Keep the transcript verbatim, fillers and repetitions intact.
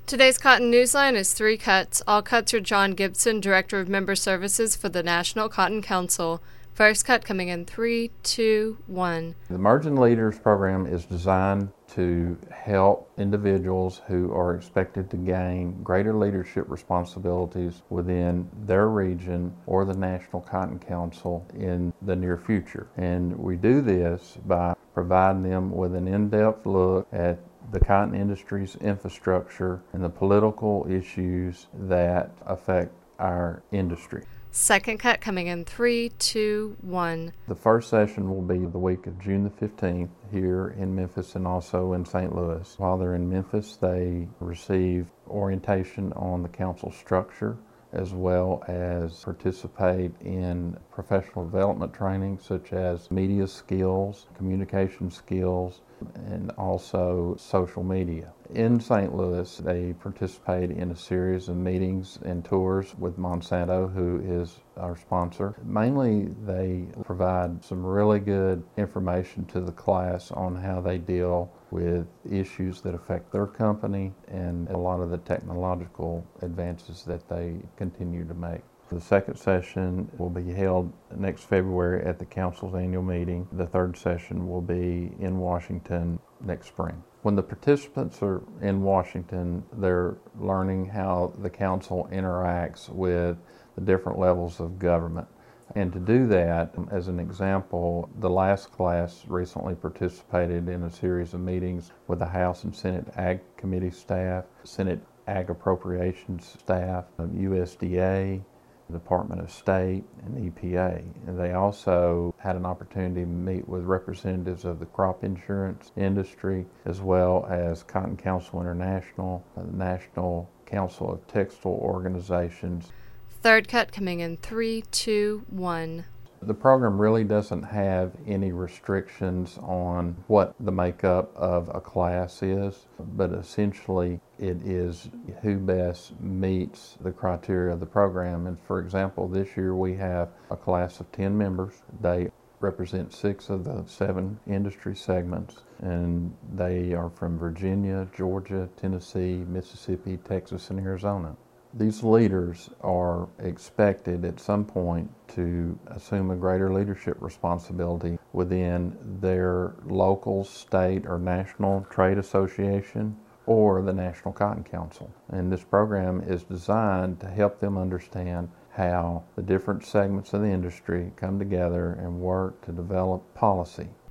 Today's Cotton Newsline is three cuts. All cuts are John Gibson, Director of Member Services for the National Cotton Council. First cut coming in three, two, one. The Emerging Leaders Program is designed to help individuals who are expected to gain greater leadership responsibilities within their region or the National Cotton Council in the near future. And we do this by providing them with an in-depth look at the cotton industry's infrastructure and the political issues that affect our industry. Second cut coming in three, two, one. The first session will be the week of June the fifteenth here in Memphis and also in Saint Louis. While they're in Memphis, they receive orientation on the council structure, as well as participate in professional development training such as media skills, communication skills, and also social media. In Saint Louis, they participate in a series of meetings and tours with Monsanto, who is our sponsor. Mainly, they provide some really good information to the class on how they deal with issues that affect their company and a lot of the technological advances that they continue to make. The second session will be held next February at the Council's annual meeting. The third session will be in Washington next spring. When the participants are in Washington, they're learning how the Council interacts with the different levels of government. And to do that, as an example, the last class recently participated in a series of meetings with the House and Senate Ag Committee staff, Senate Ag Appropriations staff, U S D A, Department of State, and E P A. And they also had an opportunity to meet with representatives of the crop insurance industry, as well as Cotton Council International, the National Council of Textile Organizations. Third cut coming in three, two, one. The program really doesn't have any restrictions on what the makeup of a class is, but essentially it is who best meets the criteria of the program. And for example, this year we have a class of ten members. They represent six of the seven industry segments, and they are from Virginia, Georgia, Tennessee, Mississippi, Texas, and Arizona. These leaders are expected at some point to assume a greater leadership responsibility within their local, state, or national trade association or the National Cotton Council. And this program is designed to help them understand how the different segments of the industry come together and work to develop policy.